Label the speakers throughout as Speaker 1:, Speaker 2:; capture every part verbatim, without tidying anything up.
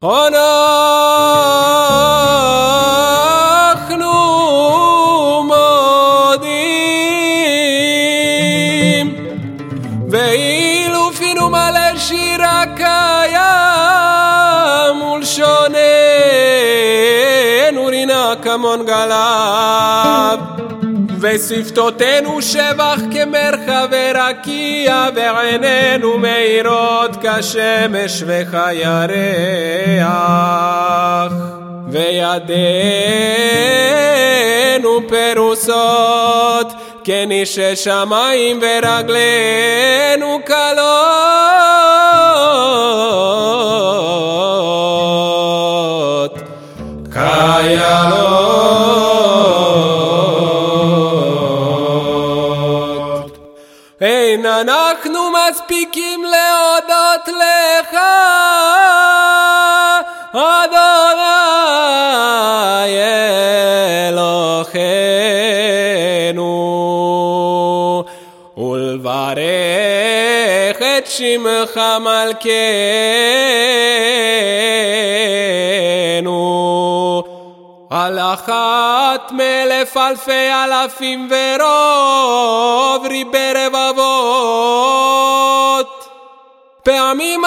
Speaker 1: אנחנו מודים ואילו פינו מלא שיר הקיים ולשוננו רינה כמון גליו ושפתותינו שבח כמרחב ורקיע ועינינו מאירות כשמש וכירח וידינו פרוסות כנישי שמיים ורגלינו קלות כילות. אין אנחנו מספיקים להודות לך אדוני אלוהינו ולברך את שמך מלכנו על אחת מאלף אלפי אלפים ורוב ריבי רבבות פעמים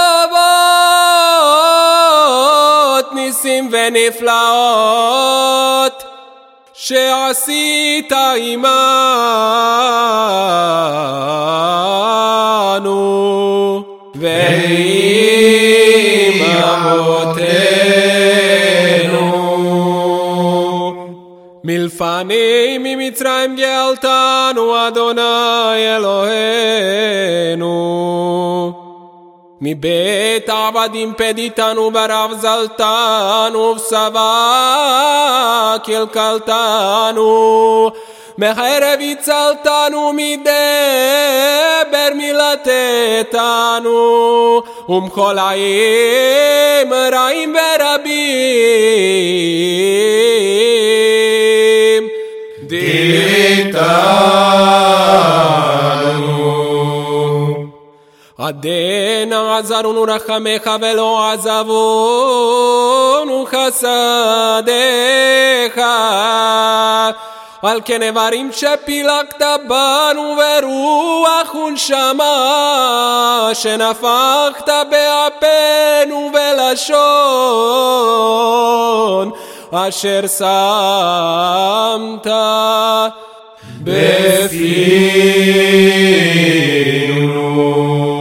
Speaker 1: הטובות ניסים ונפלאות שעשית עמנו ועם אבותינו מלפנים ממצרים גאלתנו אדוני אלוהינו מבית עבדים פדיתנו ברב זלתנו ובשבע קלקלתנו מחרב הצלתנו מדבר מלטתנו ומכל העם רעים ורבים דיתנו עדנה עזרנו רחמך ולא עזבונו חסדיך על כן איברים שפילגת בנו ורוח ונשמה שנפחת באפנו ולשון אשר שמת בפינו.